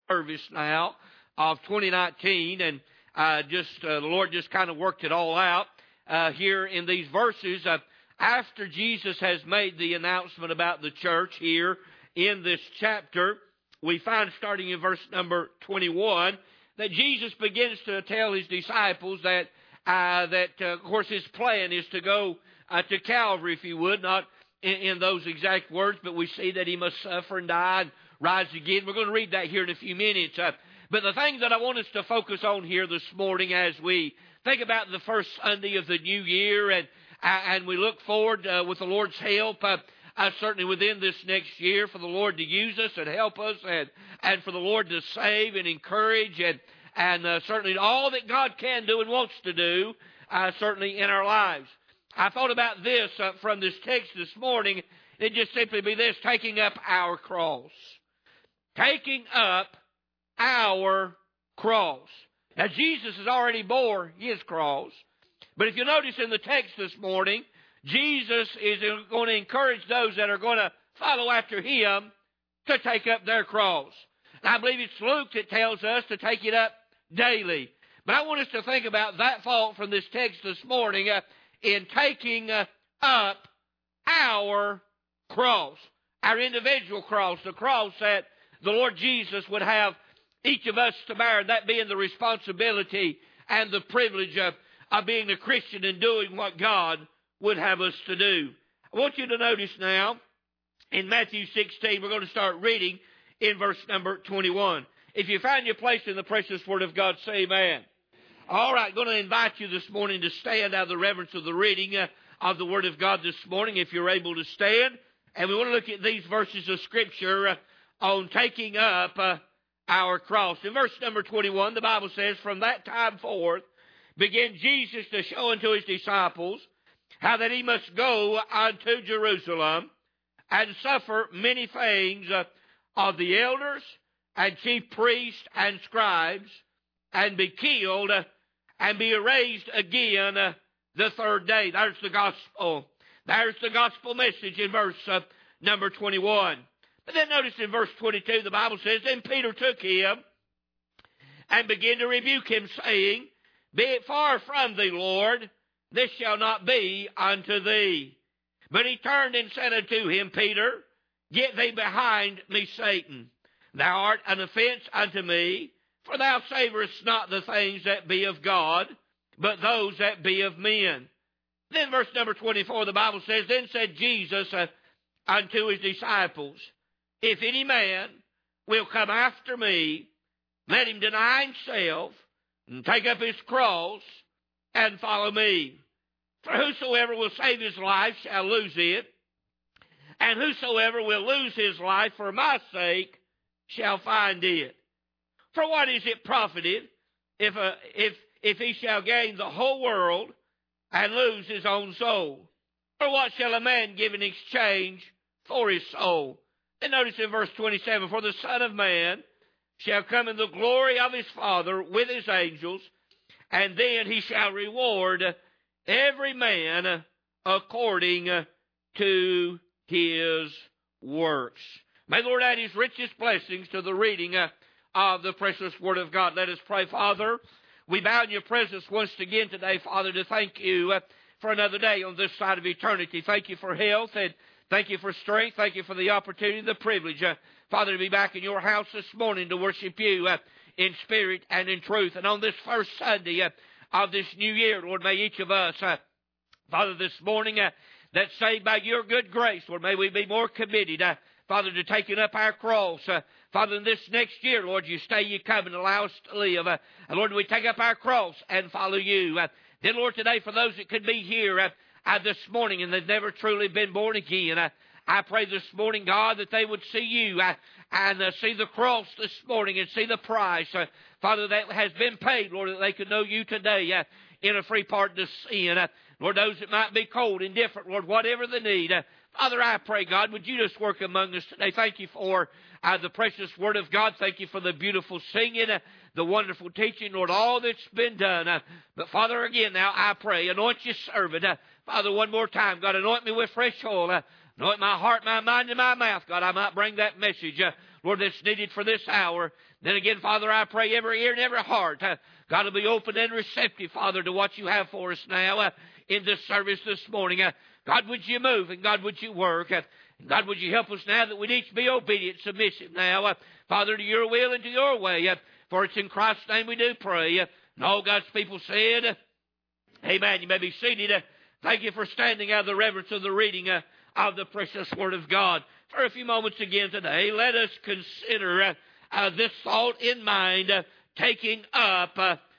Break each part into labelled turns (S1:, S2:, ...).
S1: service now of 2019, and the Lord just kind of worked it all out here in these verses. After Jesus has made the announcement about the church here in this chapter, we find starting in verse number 21 that Jesus begins to tell his disciples that of course, his plan is to go to Calvary, if you would, not in those exact words, but we see that he must suffer and die and rise again. We're going to read that here in a few minutes. But the thing that I want us to focus on here this morning as we think about the first Sunday of the new year and we look forward with the Lord's help, certainly within this next year, for the Lord to use us and help us and for the Lord to save and encourage and certainly all that God can do and wants to do, certainly in our lives. I thought about this from this text this morning. It'd just simply be this: taking up our cross. Taking up our cross. Now, Jesus has already bore his cross. But if you notice in the text this morning, Jesus is going to encourage those that are going to follow after him to take up their cross. And I believe it's Luke that tells us to take it up daily. But I want us to think about that thought from this text this morning in taking up our cross, our individual cross, the cross that the Lord Jesus would have each of us to bear, that being the responsibility and the privilege of being a Christian and doing what God would have us to do. I want you to notice now, in Matthew 16, we're going to start reading in verse number 21. If you find your place in the precious Word of God, say amen. All right, going to invite you this morning to stand out of the reverence of the reading of the Word of God this morning, if you're able to stand. And we want to look at these verses of Scripture on taking up our cross. In verse number 21, the Bible says, "From that time forth began Jesus to show unto his disciples how that he must go unto Jerusalem and suffer many things of the elders and chief priests and scribes, and be killed and be raised again the third day." There's the gospel. There's the gospel message in verse number 21. But then notice in verse 22, the Bible says, "Then Peter took him and began to rebuke him, saying, Be it far from thee, Lord, this shall not be unto thee. But he turned and said unto him, Peter, get thee behind me, Satan. Thou art an offense unto me, for thou savorest not the things that be of God, but those that be of men." Then verse number 24, the Bible says, "Then said Jesus unto his disciples, If any man will come after me, let him deny himself, and take up his cross, and follow me. For whosoever will save his life shall lose it, and whosoever will lose his life for my sake shall find it. For what is it profited if he shall gain the whole world and lose his own soul? Or what shall a man give in exchange for his soul?" And notice in verse 27, "For the Son of Man shall come in the glory of his Father with his angels, and then he shall reward every man according to his works." May the Lord add his richest blessings to the reading of the precious Word of God. Let us pray. Father, we bow in your presence once again today, Father, to thank you for another day on this side of eternity. Thank you for health, and thank you for strength. Thank you for the opportunity, the privilege, Father, to be back in your house this morning to worship you in spirit and in truth. And on this first Sunday of this new year, Lord, may each of us, Father, this morning, that's saved by your good grace, Lord, may we be more committed, Father, to taking up our cross. Father, in this next year, Lord, you stay, you come, and allow us to live. And Lord, we take up our cross and follow you. Then, Lord, today, for those that could be here this morning and they've never truly been born again, I pray this morning, God, that they would see you and see the cross this morning and see the price, Father, that has been paid, Lord, that they could know you today in a free pardon of sin. Lord, those that might be cold, indifferent, Lord, whatever the need, Father, I pray, God, would you just work among us today? Thank you for the precious Word of God. Thank you for the beautiful singing, the wonderful teaching, Lord, all that's been done. But, Father, again, now I pray, anoint your servant. Father, one more time, God, anoint me with fresh oil. Anoint my heart, my mind, and my mouth, God, I might bring that message, Lord, that's needed for this hour. Then again, Father, I pray every ear and every heart, God, will be open and receptive, Father, to what you have for us now in this service this morning. God, would you move, and God, would you work? And God, would you help us now that we need to be obedient, submissive now, Father, to your will and to your way. For it's in Christ's name we do pray. And all God's people said, amen. You may be seated. Thank you for standing out of the reverence of the reading of the precious Word of God. For a few moments again today, let us consider this thought in mind, taking up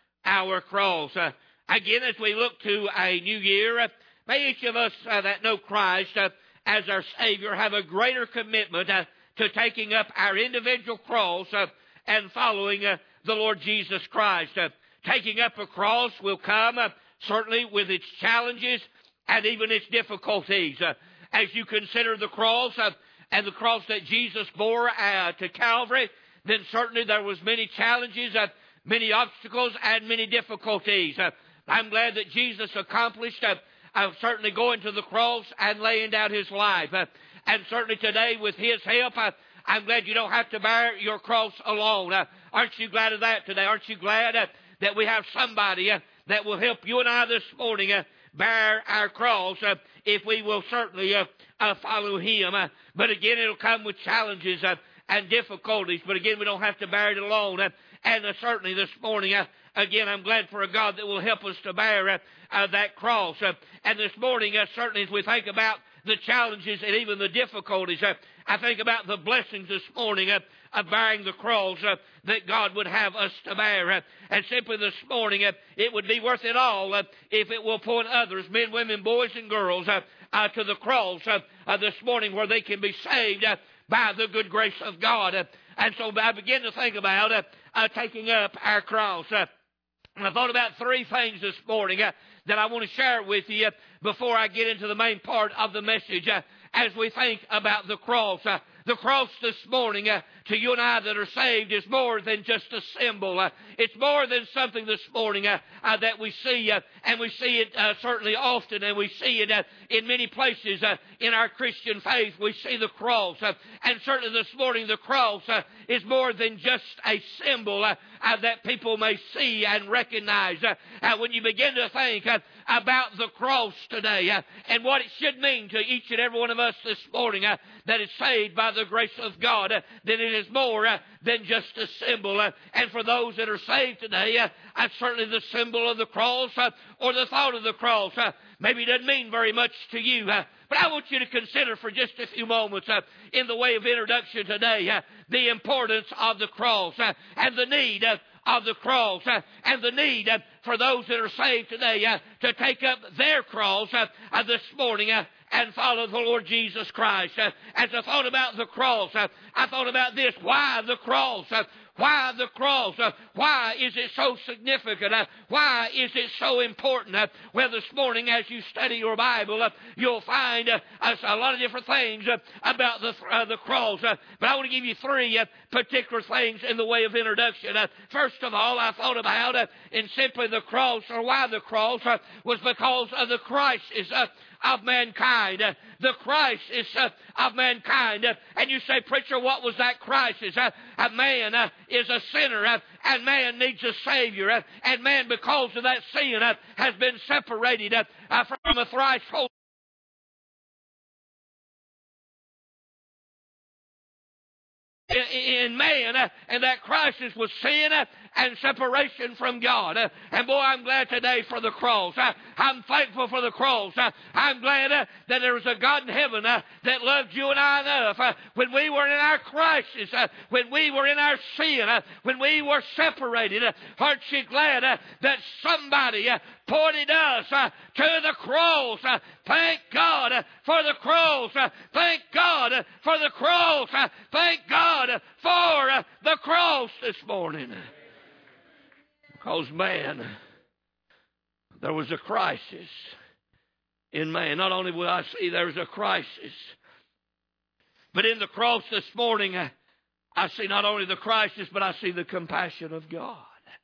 S1: our cross. Again, as we look to a new year, may each of us that know Christ as our Savior have a greater commitment to taking up our individual cross and following the Lord Jesus Christ. Taking up a cross will come certainly with its challenges and even its difficulties. As you consider the cross and the cross that Jesus bore to Calvary, then certainly there was many challenges, many obstacles, and many difficulties. I'm glad that Jesus accomplished certainly going to the cross and laying down his life. And certainly today, with his help, I'm glad you don't have to bear your cross alone. Aren't you glad of that today? Aren't you glad that we have somebody that will help you and I this morning bear our cross if we will certainly follow him? But again, it'll come with challenges and difficulties. But again, we don't have to bear it alone. And certainly this morning, again, I'm glad for a God that will help us to bear that cross. And this morning, certainly as we think about the challenges and even the difficulties, I think about the blessings this morning of bearing the cross that God would have us to bear. And simply this morning, it would be worth it all if it will point others, men, women, boys, and girls, to the cross this morning where they can be saved by the good grace of God. And so I begin to think about taking up our cross. And I thought about three things this morning that I want to share with you before I get into the main part of the message as we think about the cross. The cross this morning, to you and I that are saved, is more than just a symbol. It's more than something this morning that we see, and we see it certainly often, and we see it in many places in our Christian faith. We see the cross, and certainly this morning the cross is more than just a symbol that people may see and recognize. When you begin to think about the cross today and what it should mean to each and every one of us this morning that is saved by the grace of God, then it is more than just a symbol. And for those that are saved today, certainly the symbol of the cross or the thought of the cross maybe doesn't mean very much to you. But I want you to consider for just a few moments in the way of introduction today the importance of the cross and the need of the cross and the need for those that are saved today to take up their cross this morning and follow the Lord Jesus Christ. As I thought about the cross, I thought about this. Why the cross? Why the cross? Why is it so significant? Why is it so important? Well, this morning as you study your Bible, you'll find a lot of different things about the cross. But I want to give you three particular things in the way of introduction. First of all, I thought about in simply the cross, or why the cross, was because of the crisis of mankind. The crisis of mankind. And you say, preacher, what was that crisis? Man is a sinner, and man needs a Savior. And man, because of that sin, has been separated from a thrice holy in man, and that crisis was sin and separation from God. And boy, I'm glad today for the cross. I'm thankful for the cross. I'm glad that there was a God in heaven that loved you and I enough when we were in our crisis, when we were in our sin, when we were separated. Aren't you glad that somebody pointed us to the cross? Thank God for the cross. Thank God for the cross. Thank God for the cross this morning. Because man, there was a crisis in man. Not only will I see there was a crisis, but in the cross this morning, I see not only the crisis, but I see the compassion of God.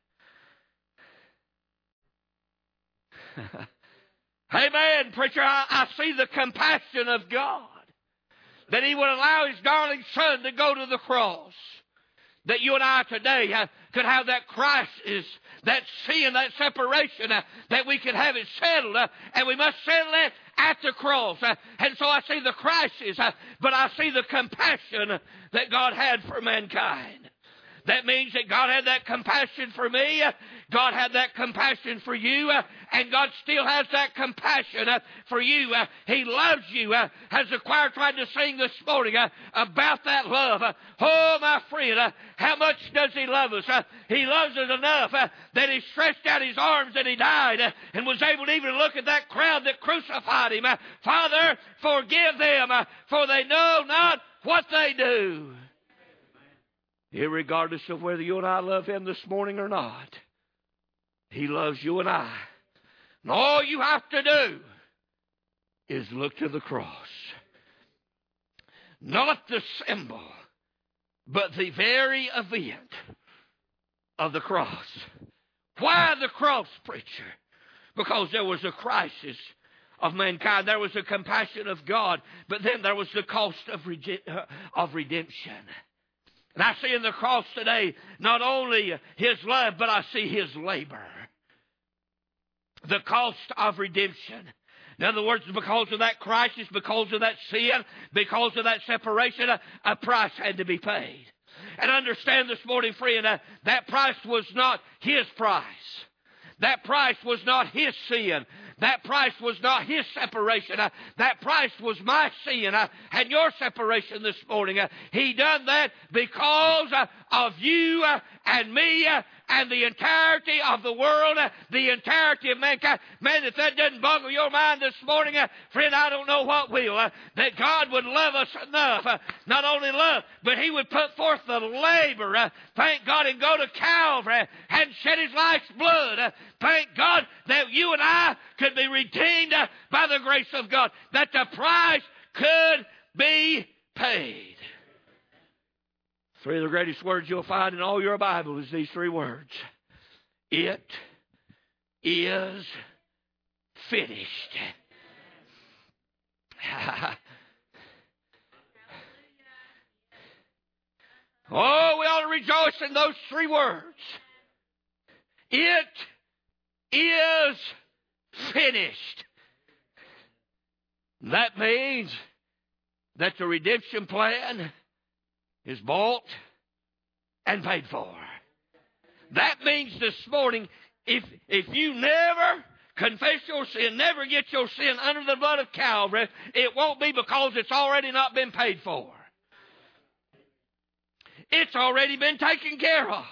S1: Amen, preacher. I see the compassion of God. That He would allow His darling Son to go to the cross. that you and I today could have that crisis, that sin, that separation, that we could have it settled, and we must settle it at the cross. And so I see the crisis, but I see the compassion that God had for mankind. That means that God had that compassion for me. God had that compassion for you. And God still has that compassion for you. He loves you. As the choir tried to sing this morning about that love. Oh, my friend, how much does He love us? He loves us enough that He stretched out His arms and He died and was able to even look at that crowd that crucified Him. Father, forgive them, for they know not what they do. Irregardless of whether you and I love Him this morning or not, He loves you and I. And all you have to do is look to the cross. Not the symbol, but the very event of the cross. Why the cross, preacher? Because there was a crisis of mankind. There was a compassion of God, but then there was the cost of redemption. And I see in the cross today not only His love, but I see His labor. The cost of redemption. In other words, because of that crisis, because of that sin, because of that separation, a price had to be paid. And understand this morning, friend, that price was not His price. That price was not His sin. That price was not His separation. That price was my sin and your separation this morning. He done that because of you and me and the entirety of the world, the entirety of mankind. Man, if that doesn't boggle your mind this morning, friend, I don't know what will. That God would love us enough, not only love, but He would put forth the labor, thank God, and go to Calvary and shed His life's blood. Thank God that you and I could be redeemed by the grace of God, that the price could be paid. Three of the greatest words you'll find in all your Bible is these three words. It is finished. Oh, we ought to rejoice in those three words. It is finished. That means that the redemption plan is bought and paid for. That means this morning, if you never confess your sin, never get your sin under the blood of Calvary, it won't be because it's already not been paid for. It's already been taken care of.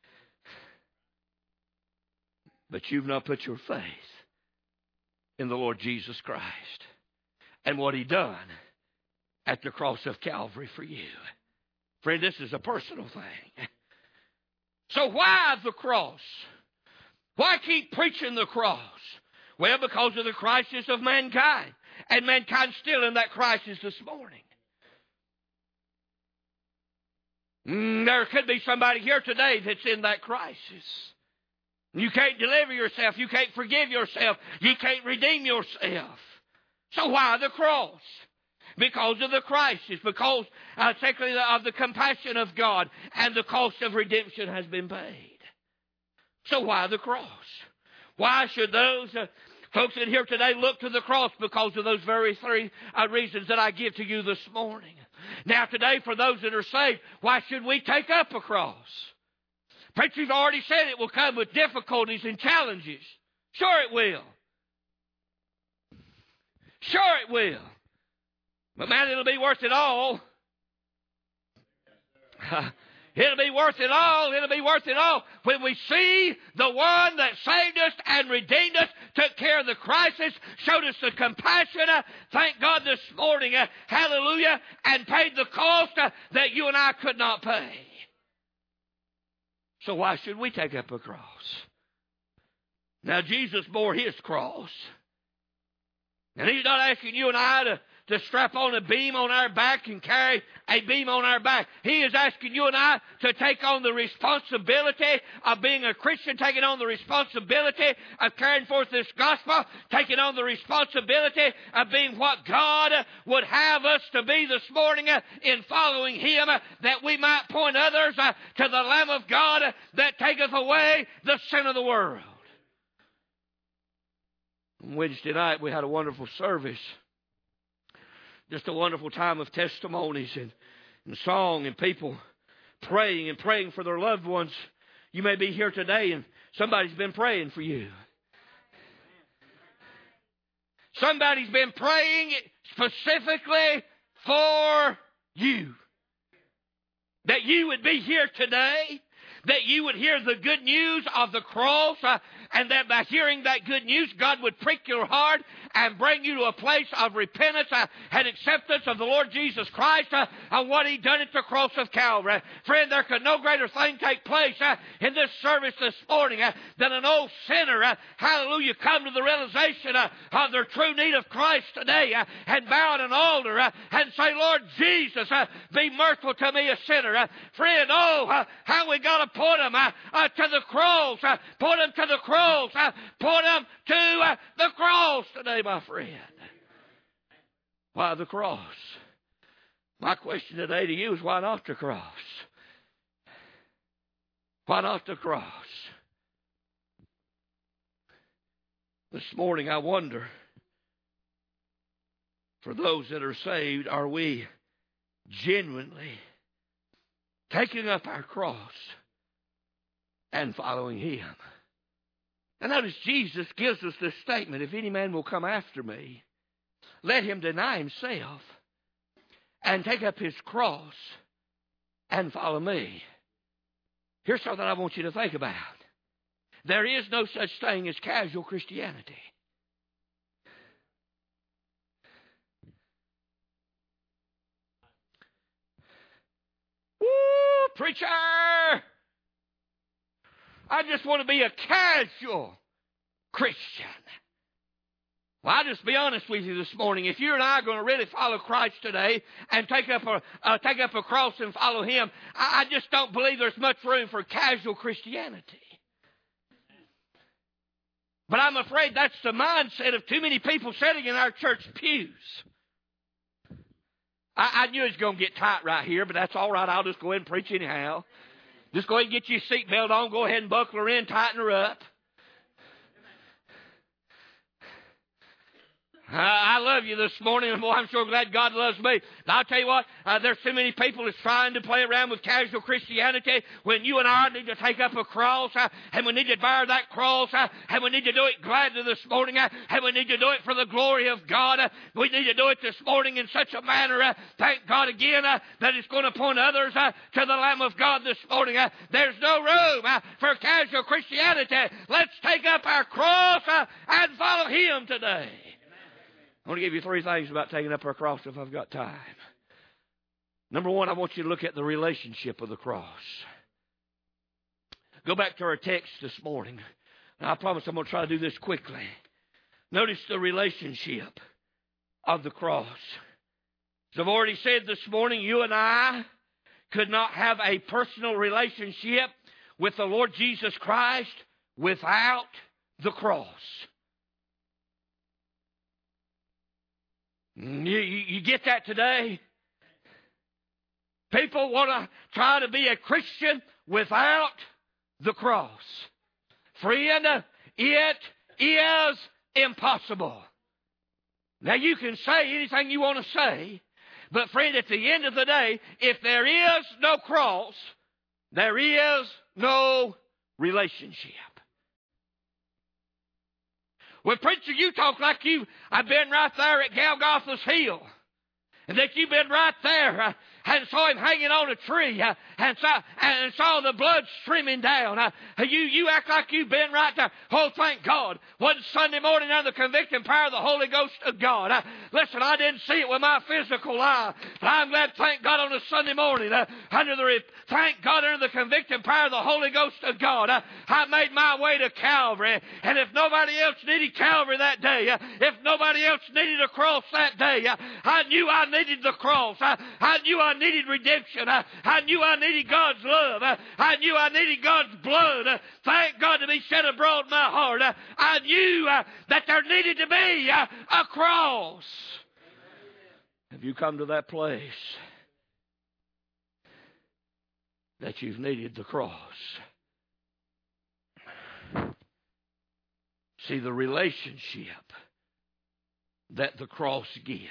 S1: But you've not put your faith in the Lord Jesus Christ and what He done at the cross of Calvary for you. Friend, this is a personal thing. So why the cross? Why keep preaching the cross? Well, because of the crisis of mankind. And mankind's still in that crisis this morning. There could be somebody here today that's in that crisis. You can't deliver yourself. You can't forgive yourself. You can't redeem yourself. So why the cross? Because of the crisis. Because, secondly, of the compassion of God. And the cost of redemption has been paid. So why the cross? Why should those folks in here today look to the cross? Because of those very three reasons that I give to you this morning. Now today, for those that are saved, why should we take up a cross? Preacher's already said it will come with difficulties and challenges. Sure it will. Sure it will. But man, it'll be worth it all. It'll be worth it all. It'll be worth it all when we see the one that saved us and redeemed us, took care of the crisis, showed us the compassion, thank God this morning, hallelujah, and paid the cost that you and I could not pay. So why should we take up a cross? Now, Jesus bore His cross. And He's not asking you and I to strap on a beam on our back and carry a beam on our back. He is asking you and I to take on the responsibility of being a Christian, taking on the responsibility of carrying forth this gospel, taking on the responsibility of being what God would have us to be this morning in following Him, that we might point others to the Lamb of God that taketh away the sin of the world. Wednesday night we had a wonderful service. Just a wonderful time of testimonies and song and people praying and praying for their loved ones. You may be here today and somebody's been praying for you. Somebody's been praying specifically for you. That you would be here today. That you would hear the good news of the cross, and that by hearing that good news, God would prick your heart and bring you to a place of repentance and acceptance of the Lord Jesus Christ and what He done at the cross of Calvary. Friend, there could no greater thing take place in this service this morning than an old sinner, hallelujah, come to the realization of their true need of Christ today and bow at an altar and say, Lord Jesus, be merciful to me, a sinner. Friend, how we got to put them to the cross. Put them to the cross. Put them to the cross today, my friend. Why the cross? My question today to you is, why not the cross? Why not the cross? This morning I wonder, for those that are saved, are we genuinely taking up our cross and following Him? And notice Jesus gives us this statement: if any man will come after me, let him deny himself and take up his cross and follow me. Here's something I want you to think about. There is no such thing as casual Christianity. Woo, preacher! I just want to be a casual Christian. Well, I'll just be honest with you this morning. If you and I are going to really follow Christ today and take up a cross and follow Him, I just don't believe there's much room for casual Christianity. But I'm afraid that's the mindset of too many people sitting in our church pews. I knew it was going to get tight right here, but that's all right. I'll just go ahead and preach anyhow. Just go ahead and get your seatbelt on. Go ahead and buckle her in, tighten her up. I love you this morning, and boy, I'm sure glad God loves me. And I'll tell you what, there's so many people that's trying to play around with casual Christianity when you and I need to take up a cross, and we need to bear that cross, and we need to do it gladly this morning, and we need to do it for the glory of God. We need to do it this morning in such a manner, thank God again, that it's going to point others to the Lamb of God this morning. There's no room for casual Christianity. Let's take up our cross and follow Him today. I want to give you three things about taking up our cross if I've got time. Number one, I want you to look at the relationship of the cross. Go back to our text this morning. Now, I promise I'm going to try to do this quickly. Notice the relationship of the cross. As I've already said this morning, you and I could not have a personal relationship with the Lord Jesus Christ without the cross. You get that today? People want to try to be a Christian without the cross. Friend, it is impossible. Now, you can say anything you want to say, but friend, at the end of the day, if there is no cross, there is no relationship. Well, preacher, you talk like I've been right there at Golgotha's hill. And that you've been right there and saw him hanging on a tree and saw the blood streaming down. You act like you've been right there. Oh, thank God. One Sunday morning under the convicting power of the Holy Ghost of God. Listen, I didn't see it with my physical eye, but I'm glad, thank God, on a Sunday morning thank God under the convicting power of the Holy Ghost of God, I made my way to Calvary. And if nobody else needed Calvary that day, if nobody else needed a cross that day, I knew I needed the cross. I knew I needed redemption. I knew I needed God's love. I knew I needed God's blood. Thank God to be shed abroad in my heart. I knew that there needed to be a cross. Have you come to that place that you've needed the cross? See, the relationship that the cross gives,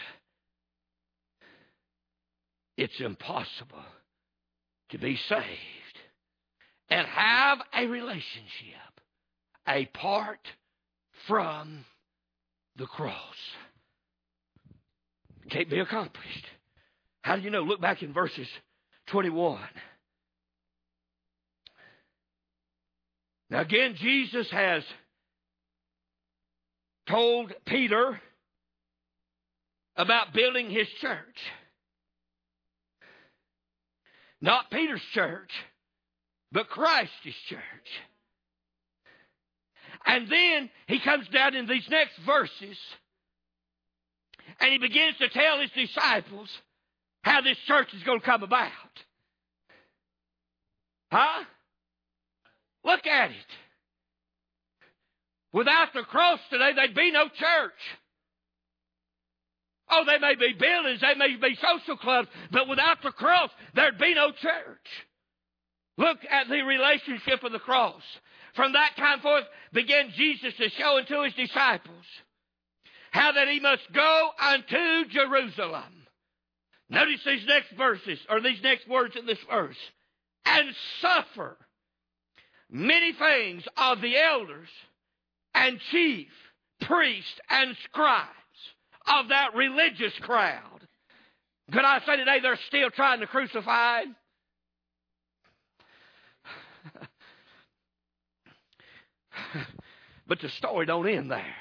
S1: it's impossible to be saved and have a relationship apart from the cross. It can't be accomplished. How do you know? Look back in verses 21. Now again, Jesus has told Peter about building his church. Not Peter's church, but Christ's church. And then he comes down in these next verses and he begins to tell his disciples how this church is going to come about. Huh? Look at it. Without the cross today, there'd be no church. Oh, they may be buildings, they may be social clubs, but without the cross, there'd be no church. Look at the relationship of the cross. From that time forth began Jesus to show unto his disciples how that he must go unto Jerusalem. Notice these next verses, or these next words in this verse. And suffer many things of the elders and chief priests and scribes of that religious crowd. Could I say today they're still trying to crucify him? But the story don't end there.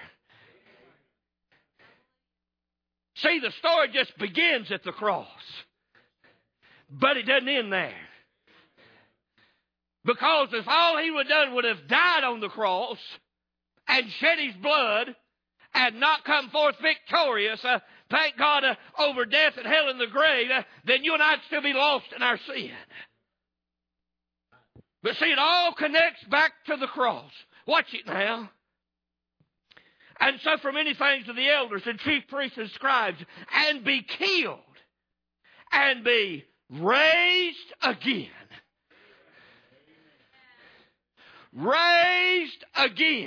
S1: See, the story just begins at the cross. But it doesn't end there. Because if all he would have done would have died on the cross and shed his blood and not come forth victorious, thank God, over death and hell and the grave, then you and I'd still be lost in our sin. But see, it all connects back to the cross. Watch it now. And suffer many things of the elders and chief priests and scribes, and be killed, and be raised again. Raised again.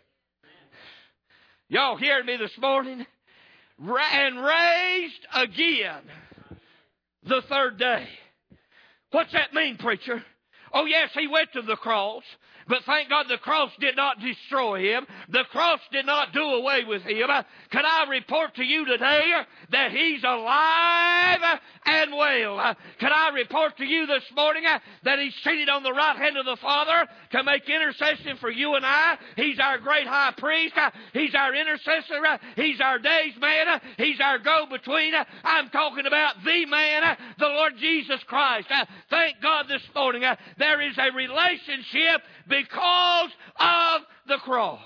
S1: Y'all hearing me this morning? And raised again the third day. What's that mean, preacher? Oh, yes, he went to the cross. But thank God the cross did not destroy him. The cross did not do away with him. Can I report to you today that he's alive and well? Can I report to you this morning that he's seated on the right hand of the Father to make intercession for you and I? He's our great high priest. He's our intercessor. He's our days man. He's our go-between. I'm talking about the man, the Lord Jesus Christ. Thank God this morning there is a relationship because of the cross.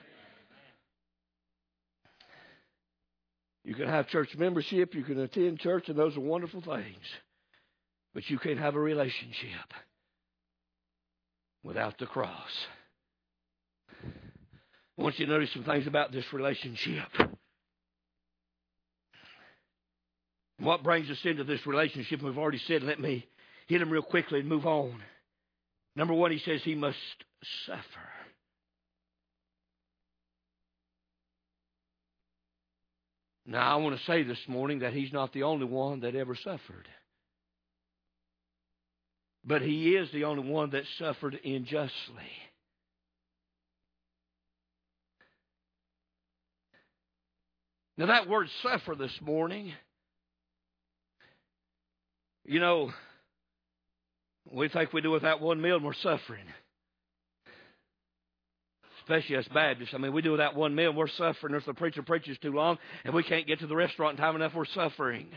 S1: You can have church membership, you can attend church, and those are wonderful things. But you can't have a relationship without the cross. I want you to notice some things about this relationship. What brings us into this relationship, we've already said, let me hit them real quickly and move on. Number one, he says he must suffer. Now, I want to say this morning that he's not the only one that ever suffered. But he is the only one that suffered unjustly. Now, that word suffer this morning You know, we think we do without one meal and we're suffering. Especially us Baptists. I mean, we do without one meal and we're suffering. If the preacher preaches too long and we can't get to the restaurant in time enough, we're suffering.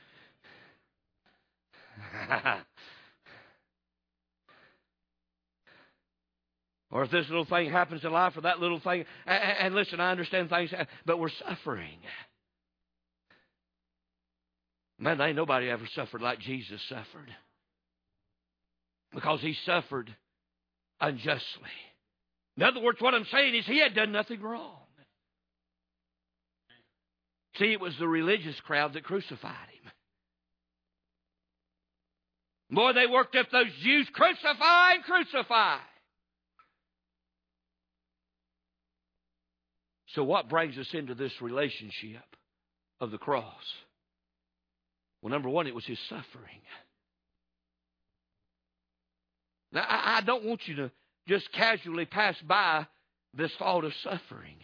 S1: Or if this little thing happens in life or that little thing. And listen, I understand things, but we're suffering. Man, there ain't nobody ever suffered like Jesus suffered. Because He suffered unjustly. In other words, what I'm saying is He had done nothing wrong. See, it was the religious crowd that crucified Him. Boy, they worked up those Jews, crucify and crucify. So what brings us into this relationship of the cross? Well, number one, it was His suffering. Now, I don't want you to just casually pass by this thought of suffering.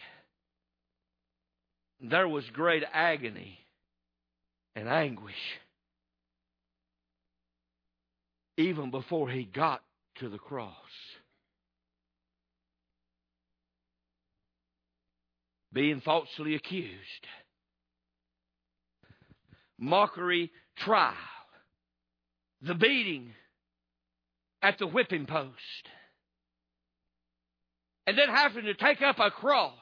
S1: There was great agony and anguish even before He got to the cross. Being falsely accused. Mockery trial. The beating at the whipping post. And then having to take up a cross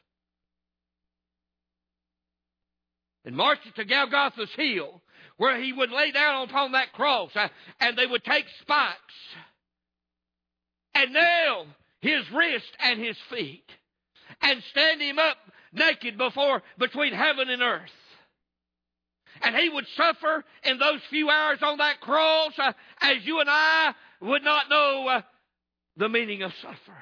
S1: and march it to Golgotha's hill, where He would lay down upon that cross, and they would take spikes and nail His wrist and His feet and stand Him up naked between heaven and earth. And He would suffer in those few hours on that cross as you and I would not know the meaning of suffer.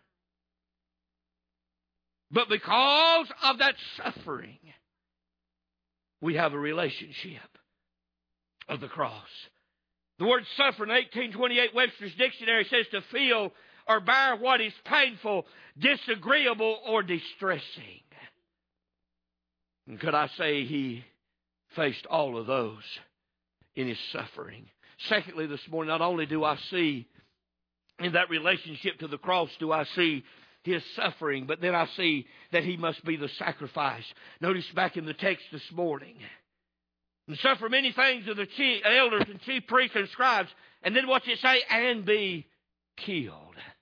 S1: But because of that suffering, we have a relationship of the cross. The word suffer in 1828 Webster's Dictionary says to feel or bear what is painful, disagreeable, or distressing. And could I say He faced all of those in His suffering? Secondly, this morning, not only do I see in that relationship to the cross, do I see His suffering, but then I see that He must be the sacrifice. Notice back in the text this morning. And suffer many things of the elders and chief priests and scribes. And then what's it say? And be killed.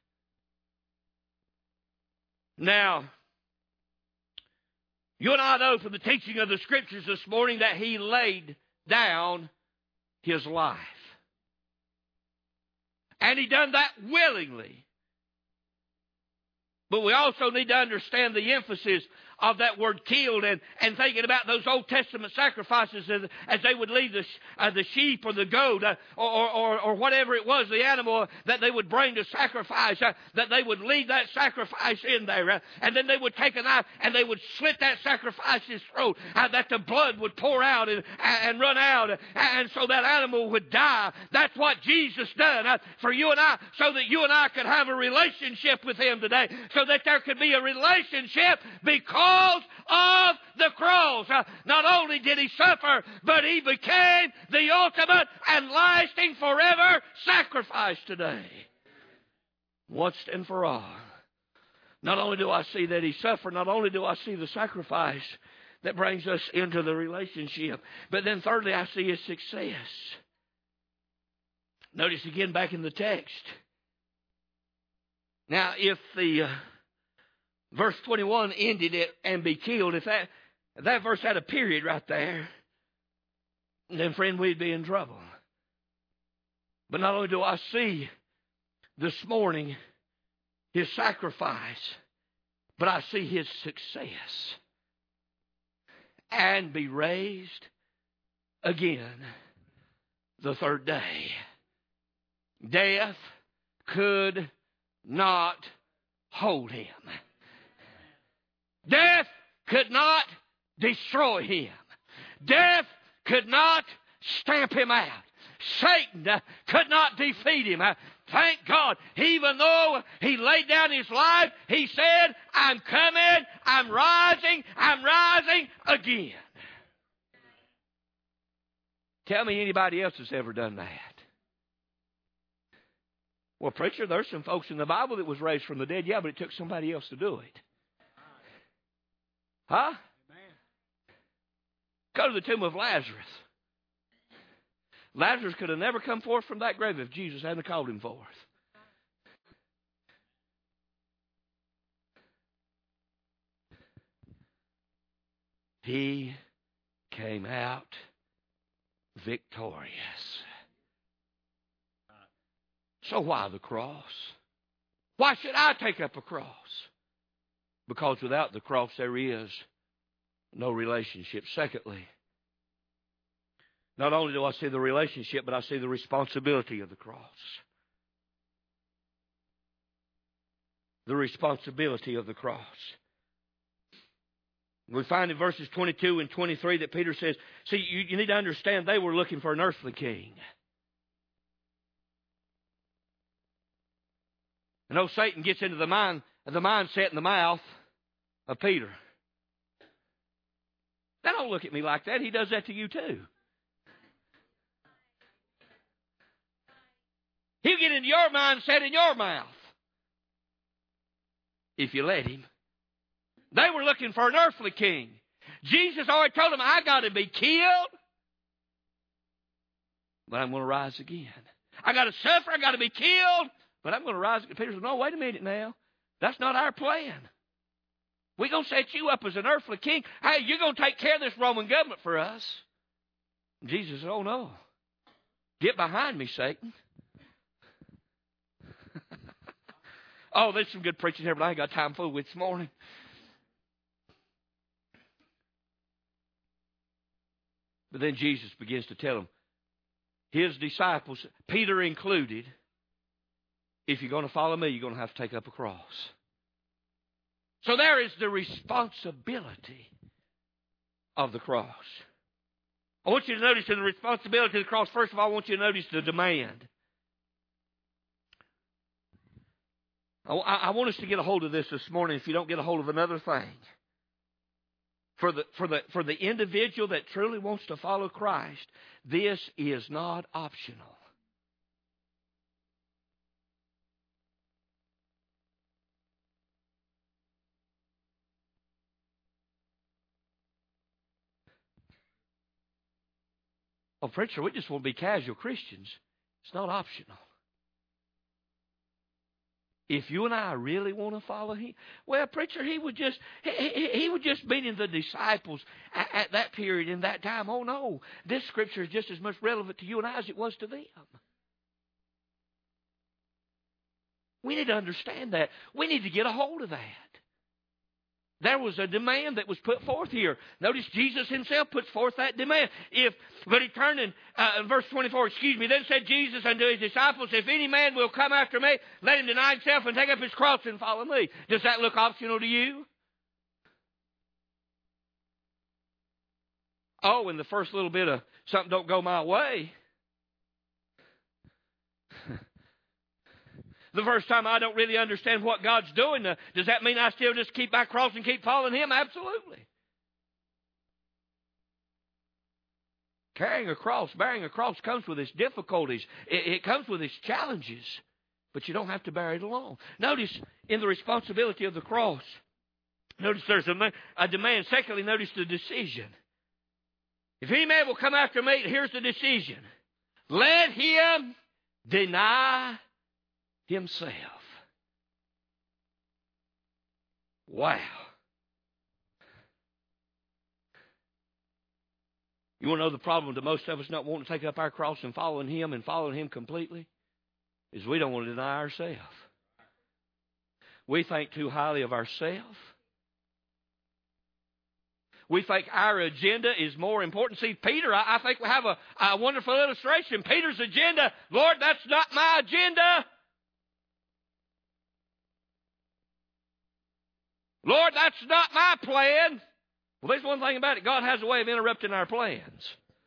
S1: Now, you and I know from the teaching of the Scriptures this morning that He laid down His life. And He done that willingly. But we also need to understand the emphasis of that word killed and thinking about those Old Testament sacrifices as they would leave the sheep or the goat or whatever it was, the animal that they would bring to sacrifice, that they would leave that sacrifice in there. And then they would take a knife and they would slit that sacrifice's throat, that the blood would pour out and run out, and so that animal would die. That's what Jesus done for you and I, so that you and I could have a relationship with Him today, so that there could be a relationship because of the cross. Not only did He suffer, but He became the ultimate and lasting forever sacrifice today. Once and for all. Not only do I see that He suffered, not only do I see the sacrifice that brings us into the relationship, but then thirdly I see His success. Notice again back in the text. Now if the verse 21 ended it and be killed, if that verse had a period right there, then friend, we'd be in trouble. But not only do I see this morning His sacrifice, but I see His success. And be raised again the third day. Death could not hold Him. Death could not destroy Him. Death could not stamp Him out. Satan could not defeat Him. Thank God, even though He laid down His life, He said, I'm coming, I'm rising again. Tell me anybody else that's ever done that. Well, preacher, there's some folks in the Bible that was raised from the dead. Yeah, but it took somebody else to do it. Huh? Go to the tomb of Lazarus. Lazarus could have never come forth from that grave if Jesus hadn't called him forth. He came out victorious. So why the cross? Why should I take up a cross? Because without the cross there is no relationship. Secondly, not only do I see the relationship, but I see the responsibility of the cross. The responsibility of the cross. We find in verses 22 and 23 that Peter says, see, you need to understand they were looking for an earthly king. And old Satan gets into the mindset in the mouth of Peter. Now don't look at me like that. He does that to you too. He'll get into your mindset in your mouth if you let him. They were looking for an earthly king. Jesus already told them, I got to be killed, but I'm going to rise again. I got to suffer, I got to be killed, but I'm going to rise again. Peter said, no, wait a minute now. That's not our plan. We're going to set you up as an earthly king. Hey, you're going to take care of this Roman government for us. And Jesus said, oh no. Get behind me, Satan. Oh, there's some good preaching here, but I ain't got time for it this morning. But then Jesus begins to tell them, his disciples, Peter included, if you're going to follow me, you're going to have to take up a cross. So there is the responsibility of the cross. I want you to notice in the responsibility of the cross, first of all, I want you to notice the demand. I want us to get a hold of this morning if you don't get a hold of another thing. For the individual that truly wants to follow Christ, this is not optional. Oh, preacher, we just want to be casual Christians. It's not optional. If you and I really want to follow him, well, preacher, he was just meeting the disciples at that period in that time. Oh no, this scripture is just as much relevant to you and I as it was to them. We need to understand that. We need to get a hold of that. There was a demand that was put forth here. Notice Jesus himself puts forth that demand. But he turned in verse 24, then said Jesus unto his disciples, if any man will come after me, let him deny himself and take up his cross and follow me. Does that look optional to you? Oh, and the first little bit of something don't go my way. The first time I don't really understand what God's doing, does that mean I still just keep my cross and keep following him? Absolutely. Carrying a cross, bearing a cross comes with its difficulties. It comes with its challenges. But you don't have to bear it alone. Notice in the responsibility of the cross, notice there's a demand. Secondly, notice the decision. If any man will come after me, here's the decision. Let him deny himself. Wow. You want to know the problem to most of us not wanting to take up our cross and following him completely? Is we don't want to deny ourselves. We think too highly of ourselves. We think our agenda is more important. See, Peter, I think we have a wonderful illustration. Peter's agenda, Lord, that's not my agenda. Lord, that's not my plan. Well, there's one thing about it. God has a way of interrupting our plans.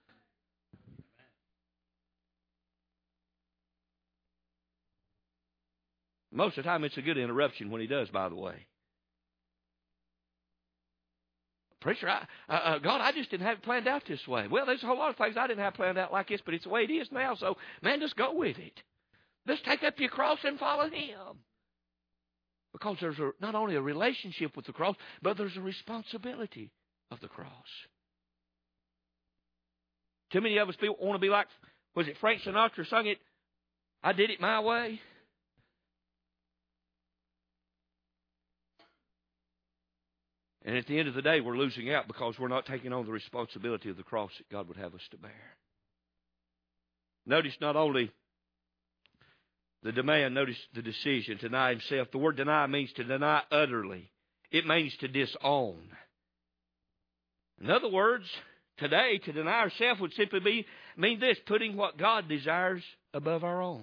S1: Most of the time, it's a good interruption when he does, by the way. Preacher, God, I just didn't have it planned out this way. Well, there's a whole lot of things I didn't have planned out like this, but it's the way it is now. So, man, just go with it. Let's take up your cross and follow Him. Because there's not only a relationship with the cross, but there's a responsibility of the cross. Too many of us want to be like, was it Frank Sinatra sung it, I did it my way? And at the end of the day, we're losing out because we're not taking on the responsibility of the cross that God would have us to bear. Notice not only the demand, notice the decision, to deny himself. The word deny means to deny utterly. It means to disown. In other words, today, to deny ourselves would simply mean this, putting what God desires above our own.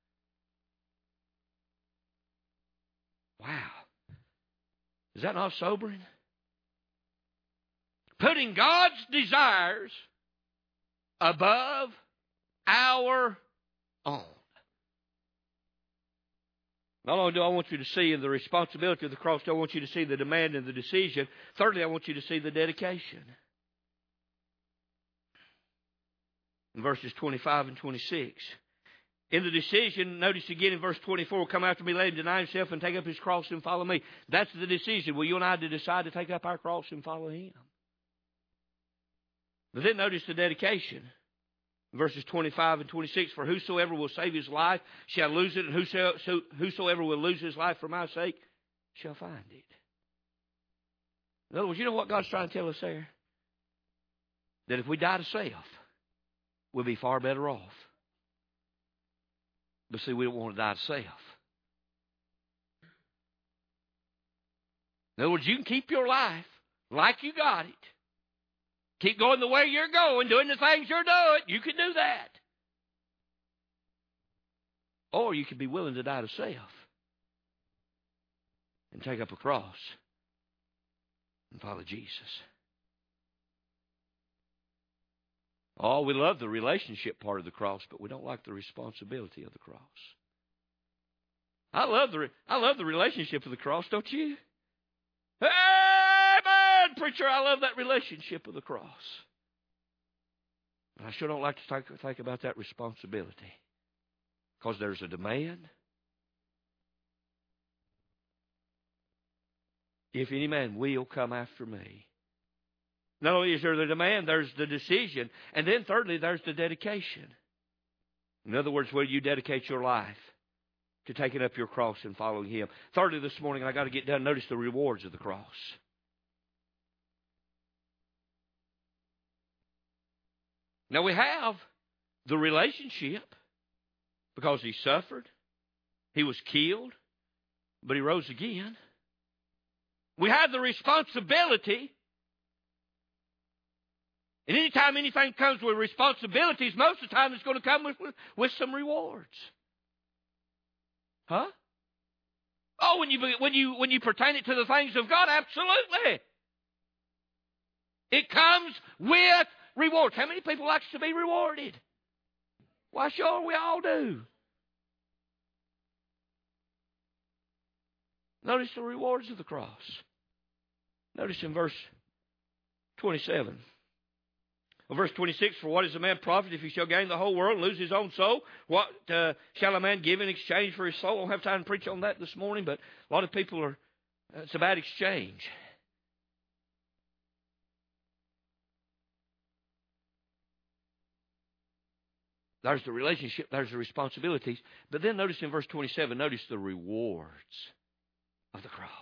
S1: Wow. Is that not sobering? Putting God's desires above our own. Not only do I want you to see the responsibility of the cross, I want you to see the demand and the decision. Thirdly, I want you to see the dedication. In verses 25 and 26. In the decision, notice again in verse 24, come after me, let him deny himself and take up his cross and follow me. That's the decision. Will you and I decide to take up our cross and follow Him? But then notice the dedication. Verses 25 and 26, for whosoever will save his life shall lose it, and whosoever will lose his life for my sake shall find it. In other words, you know what God's trying to tell us there? That if we die to self, we'll be far better off. But see, we don't want to die to self. In other words, you can keep your life like you got it. Keep going the way you're going, doing the things you're doing. You can do that. Or you can be willing to die to self and take up a cross and follow Jesus. Oh, we love the relationship part of the cross, but we don't like the responsibility of the cross. I love the relationship of the cross, don't you? Amen, preacher, I love that relationship of the cross. But I sure don't like to think about that responsibility. Because there's a demand. If any man will come after me. Not only is there the demand, there's the decision. And then thirdly, there's the dedication. In other words, will you dedicate your life to taking up your cross and following Him? Thirdly, this morning, I got to get done. Notice the rewards of the cross. Now we have the relationship because He suffered, He was killed, but He rose again. We have the responsibility. And anytime anything comes with responsibilities, most of the time it's going to come with some rewards. Huh? Oh, when you pertain it to the things of God, absolutely. It comes with rewards. How many people likes to be rewarded? Why, sure, we all do. Notice the rewards of the cross. Notice in verse 27. Well, verse 26, for what is a man profit if he shall gain the whole world and lose his own soul? What shall a man give in exchange for his soul? I don't have time to preach on that this morning, but a lot of people it's a bad exchange. There's the relationship, there's the responsibilities. But then notice in verse 27, notice the rewards of the cross.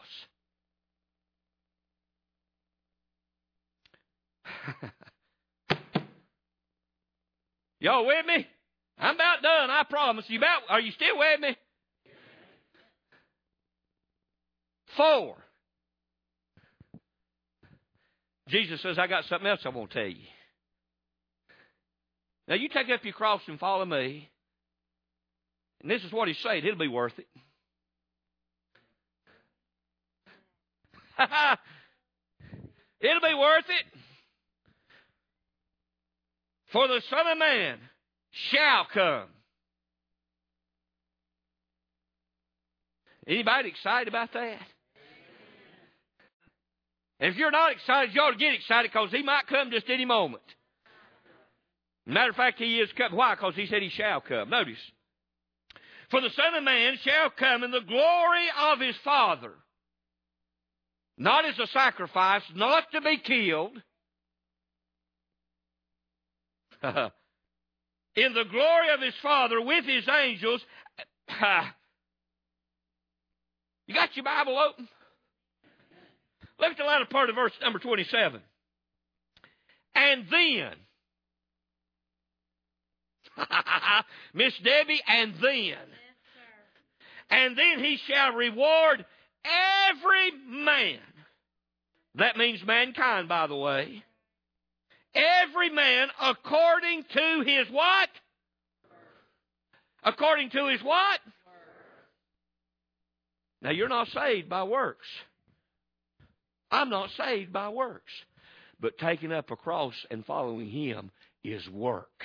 S1: Y'all with me? I'm about done, I promise. Are you still with me? 4. Jesus says, I got something else I want to tell you. Now you take up your cross and follow me. And this is what He's saying. It'll be worth it. It'll be worth it. For the Son of Man shall come. Anybody excited about that? And if you're not excited, you ought to get excited because He might come just any moment. Matter of fact, He is coming. Why? Because He said He shall come. Notice. For the Son of Man shall come in the glory of His Father. Not as a sacrifice, not to be killed. In the glory of His Father with His angels. You got your Bible open? Look at the latter part of verse number 27. And then, Miss Debbie, and then. Yes, and then He shall reward every man. That means mankind, by the way. Every man according to his what? According to his what? Now, you're not saved by works. I'm not saved by works. But taking up a cross and following Him is work.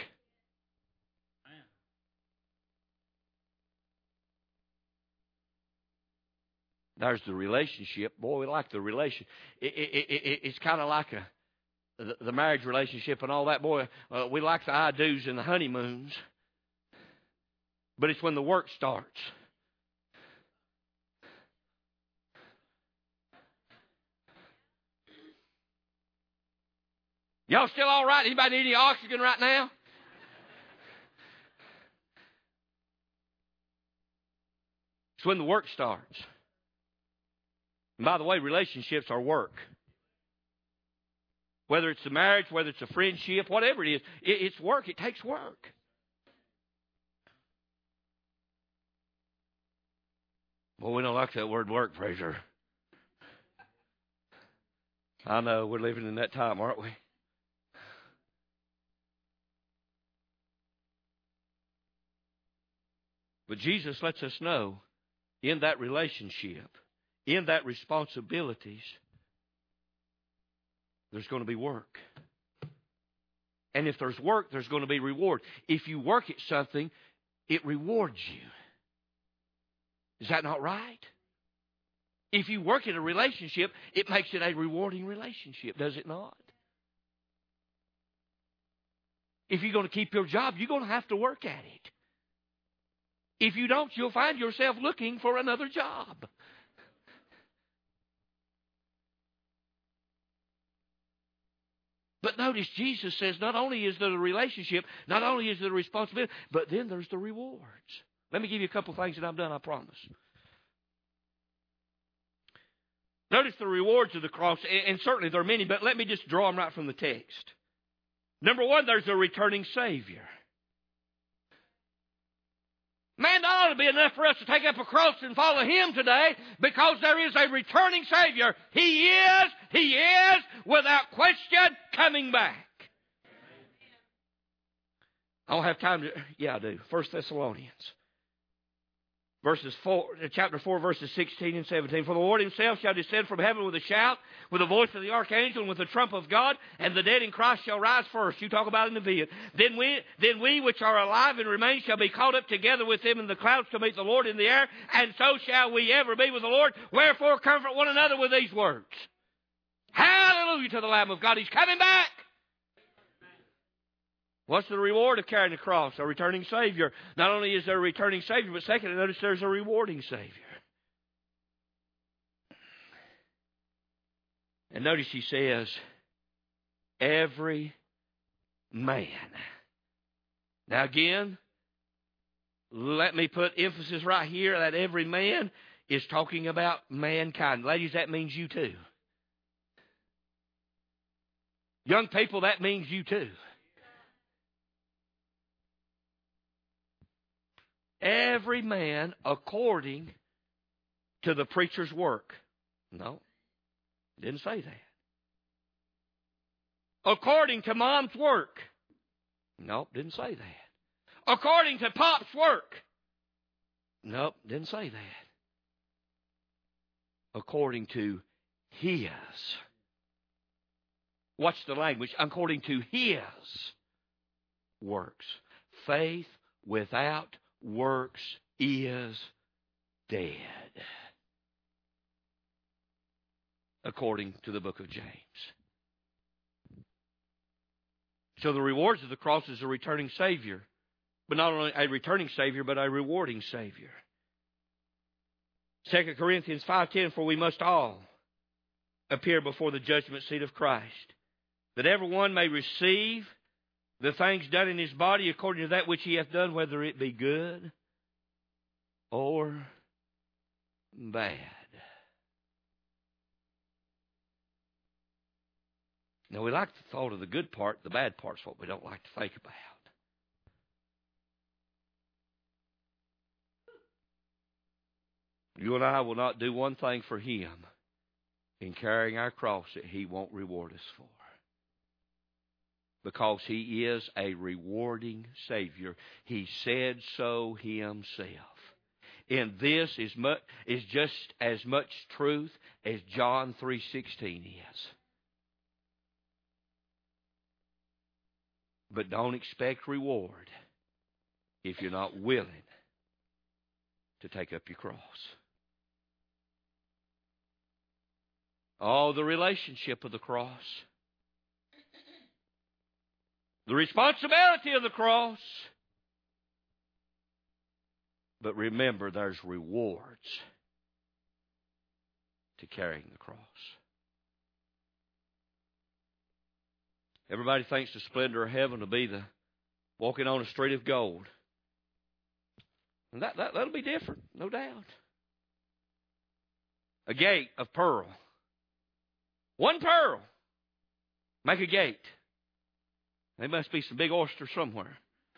S1: There's the relationship. Boy, we like the relation. It's kind of like the marriage relationship and all that. Boy, we like the I-do's and the honeymoons. But it's when the work starts. Y'all still all right? Anybody need any oxygen right now? It's when the work starts. And by the way, relationships are work. Whether it's a marriage, whether it's a friendship, whatever it is, it's work. It takes work. Well, we don't like that word work, Fraser. I know, we're living in that time, aren't we? But Jesus lets us know in that relationship, in that responsibilities, there's going to be work. And if there's work, there's going to be reward. If you work at something, it rewards you. Is that not right? If you work in a relationship, it makes it a rewarding relationship, does it not? If you're going to keep your job, you're going to have to work at it. If you don't, you'll find yourself looking for another job. But notice Jesus says not only is there the relationship, not only is there the responsibility, but then there's the rewards. Let me give you a couple of things and I'm done, I promise. Notice the rewards of the cross, and certainly there are many, but let me just draw them right from the text. Number one, there's a returning Savior. Man, that ought to be enough for us to take up a cross and follow Him today because there is a returning Savior. He is, without question, coming back. I don't have time to... Yeah, I do. 1 Thessalonians. Chapter 4, verses 16 and 17. For the Lord Himself shall descend from heaven with a shout, with the voice of the archangel, and with the trump of God, and the dead in Christ shall rise first. You talk about it in the vid. Then we which are alive and remain shall be caught up together with them in the clouds to meet the Lord in the air, and so shall we ever be with the Lord. Wherefore comfort one another with these words. Hallelujah to the Lamb of God. He's coming back. What's the reward of carrying the cross? A returning Savior. Not only is there a returning Savior, but secondly, notice there's a rewarding Savior. And notice He says, every man. Now again, let me put emphasis right here that every man is talking about mankind. Ladies, that means you too. Young people, that means you too. Every man according to the preacher's work. No, didn't say that. According to Mom's work. Nope, didn't say that. According to Pop's work. Nope, didn't say that. According to His. Watch the language. According to His works. Faith without works is dead. according to the book of James. So the rewards of the cross is a returning Savior. But not only a returning Savior, but a rewarding Savior. 2 Corinthians 5:10, for we must all appear before the judgment seat of Christ, that everyone may receive the things done in his body according to that which he hath done, whether it be good or bad. Now, we like the thought of the good part. The bad part's what we don't like to think about. You and I will not do one thing for Him in carrying our cross that He won't reward us for. Because He is a rewarding Savior. He said so Himself. And this is just as much truth as John 3:16 is. But don't expect reward if you're not willing to take up your cross. Oh, the relationship of the cross. The responsibility of the cross. But remember, there's rewards to carrying the cross. Everybody thinks the splendor of heaven will be the walking on a street of gold. And that'll be different, no doubt. A gate of pearl. One pearl. Make a gate. There must be some big oysters somewhere.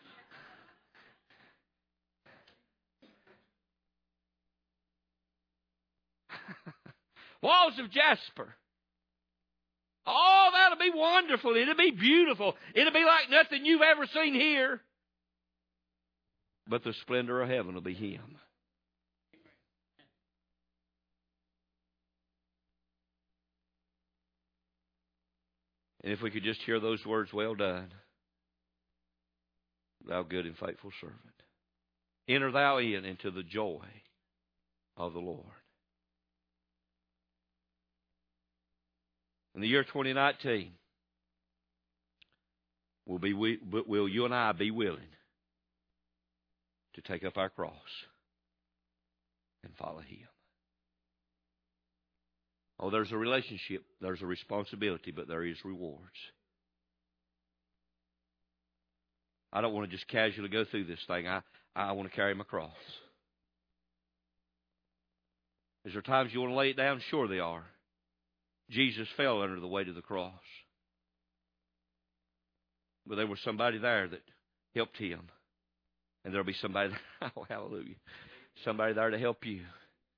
S1: Walls of jasper. Oh, that'll be wonderful. It'll be beautiful. It'll be like nothing you've ever seen here. But the splendor of heaven will be Him. And if we could just hear those words, well done, thou good and faithful servant. Enter thou into the joy of the Lord. In the year 2019, will you and I be willing to take up our cross and follow Him? Oh, there's a relationship, there's a responsibility, but there is rewards. I don't want to just casually go through this thing. I want to carry my cross. Is there times you want to lay it down? Sure there are. Jesus fell under the weight of the cross. But there was somebody there that helped Him. And there'll be somebody there, oh, hallelujah, somebody there to help you.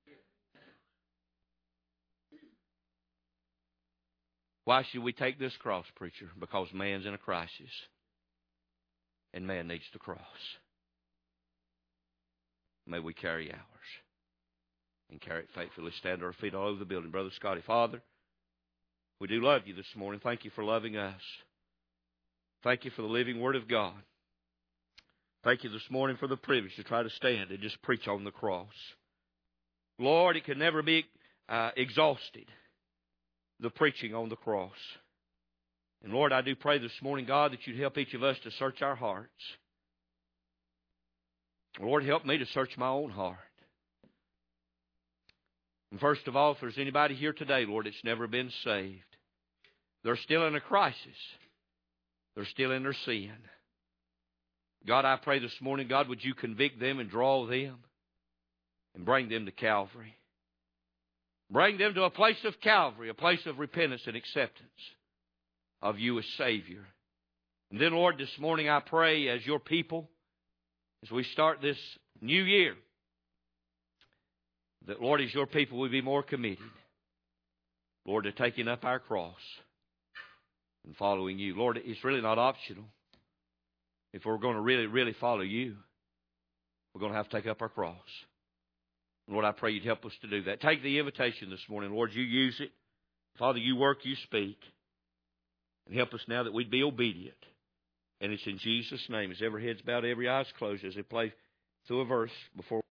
S1: Why should we take this cross, preacher? Because man's in a crisis. And man needs the cross. May we carry ours. And carry it faithfully. Stand to our feet all over the building. Brother Scotty, Father, we do love you this morning. Thank you for loving us. Thank you for the living Word of God. Thank you this morning for the privilege to try to stand and just preach on the cross. Lord, it can never be exhausted, the preaching on the cross. And Lord, I do pray this morning, God, that you'd help each of us to search our hearts. Lord, help me to search my own heart. And first of all, if there's anybody here today, Lord, that's never been saved, they're still in a crisis. They're still in their sin. God, I pray this morning, God, would you convict them and draw them and bring them to Calvary. Bring them to a place of Calvary, a place of repentance and acceptance of you as Savior. And then, Lord, this morning I pray as your people, as we start this new year, that, Lord, as your people, we be more committed, Lord, to taking up our cross and following you. Lord, it's really not optional. If we're going to really follow you, we're going to have to take up our cross. Lord, I pray you'd help us to do that. Take the invitation this morning. Lord, you use it. Father, you work, you speak. And help us now that we'd be obedient. And it's in Jesus' name. As every head's bowed, every eye's closed, as they play through a verse before